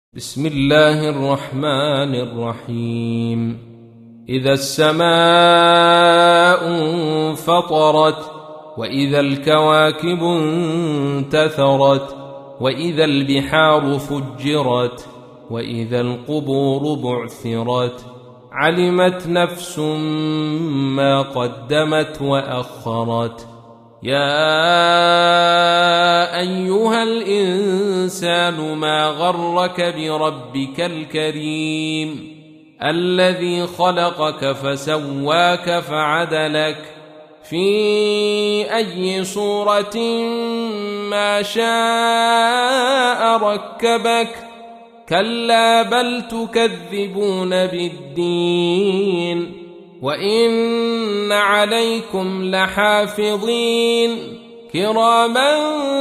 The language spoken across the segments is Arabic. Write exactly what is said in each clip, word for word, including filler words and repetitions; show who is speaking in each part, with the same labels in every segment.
Speaker 1: بسم الله الرحمن الرحيم. إذا السماء انفطرت، وإذا الكواكب انتثرت، وإذا البحار فجرت، وإذا القبور بعثرت، علمت نفس ما قدمت وأخرت. يا أيها الإنسان ما غرك بربك الكريم الذي خلقك فسواك فعدلك في أي صورة ما شاء ركبك. كلا بل تكذبون بالدين، وإن عليكم لحافظين كراما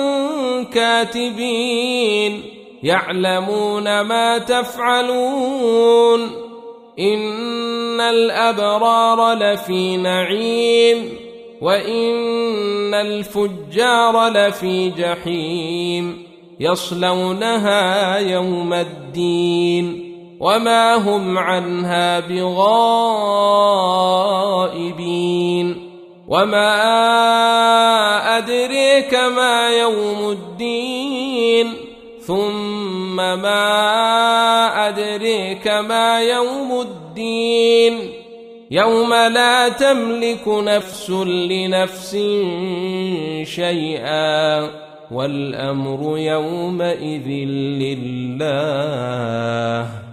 Speaker 1: كاتبين يعلمون ما تفعلون. إن الأبرار لفي نعيم، وإن الفجار لفي جحيم يصلونها يوم الدين وما هم عنها بغائبين. وما أدريك ما يوم الدين، ثم ما أدريك ما يوم الدين. يوم لا تملك نفس لنفس شيئا، والأمر يومئذ لله.